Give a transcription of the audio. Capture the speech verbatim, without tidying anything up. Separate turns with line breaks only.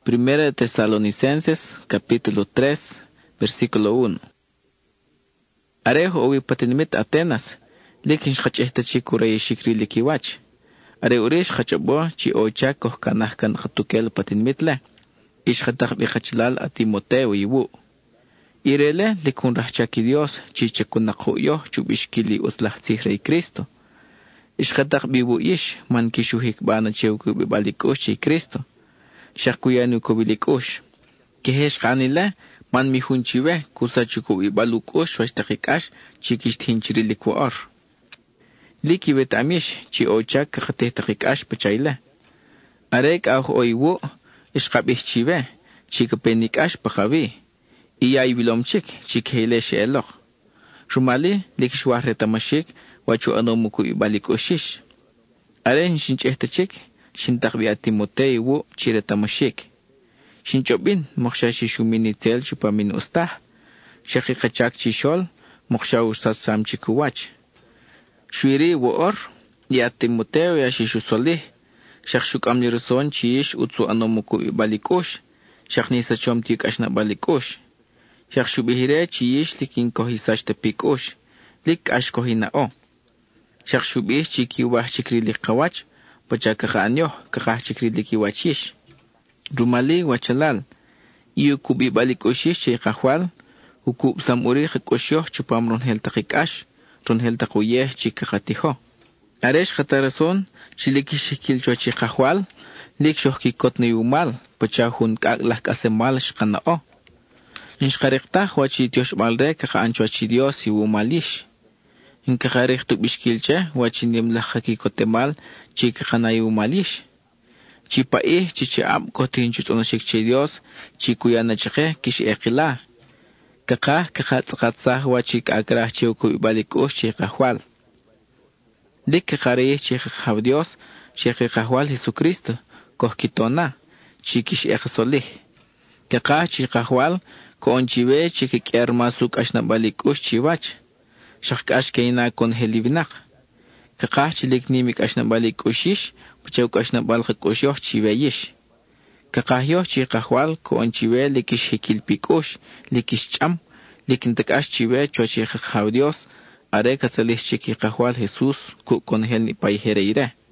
Primera de Tesalonicenses, capítulo tres, versículo uno. Arejo owi patinimit Atenas, likin shachehta chi kuraya shikri likiwach. Are urish chachabo chi ocha koh kanahkan khatukel patinimitle. Ish khatak bikhachlal a Timoteo iwu. Irele likun rahchaki Dios chi chakunakuyo chubishkili uslahtzih rey Cristo. Ish khatak biwu ish man kishuhik bana cheuku bibalikush chi Cristo. Shakuyanu kubilikush. Kehesh kanile man mihunchiwe kusachuku bibalukush washtakikash chikishtinchiriliku or. Liki betamish chi ochak kakatehtakikash pachayle. Arek auh oiwu ishkabihchiwe chikapenikash pakawi. Iyay bilomchik chikhele sheloch. Shumali likishwarretamashik wachu anomuku ibalikoshish. Aren shinchehtachik shintakbi a Timoteo wu chiretamashik. Shinchobin mokshashi shumini tel chupamin ustah. Shakikachak chishol moksha usasam chikuwach. Shuiri wu or ya Timoteo ya shishusolih. Shakshuk amnirison chiish utsu anomuku ibalikosh. Shaknisa chomtik ashna balikosh. Shakshubihire chiish likin kohisash tepikosh. Lik ash kohinao. Shakshubih chikiwah chikri likawach. Pachakakanyo kakah chikri likiwachish. Rumali wachalal. Iyo kubi balikoshish chikahwal. Hukub samuri khikosyoh chupam ronhel takikash. Ronhel takuyeh chikakatiho. Aresh khatarason chilikishikil cho chikahwal. Lik shoh kikot ni umal. Pachahun kaklah kasemal shkanao. Nishkarekta wachi Dios balre kaka anchoachi Dios iwu malish. Inkakarek tu bishkilche wachi nimlaka kikotemal chikakana iwu malish. Chipa eh chichi am kotinchut onoshik che Dios chikuyana chike kish ekila. Kaka kakatkatsah wachi kakrah chiuku ibalikush chikahwal. Dik kakare chikakahav Dios chikakahwal Jesucristo kohkitona chikish eksolih. Kaka chikahwal Konchiwe chikik ermasuk ashnabalikush chiwach. Shakash keina kon helivinak. Kakah chilik nimik ashnabalikoshish. Puchawk ashnabalkosyoh chiweyish. Kakah yoh chikahwal konchiwe likish hikilpikosh. Likish cham. Likintakash chiwe chochikakahaw Dios. Are kasalih chikikahwal Jesus ku kon hel ni paihereire.